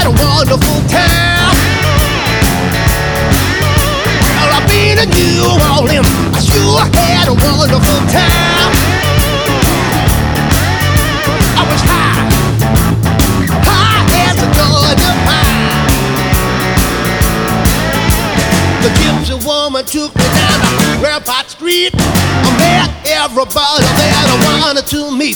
had a wonderful time. Well, I've been to New Orleans, I sure had a wonderful time. I was high as a Georgia pine. The gypsy woman took me down to Rampart Street. I met everybody there I wanted to meet.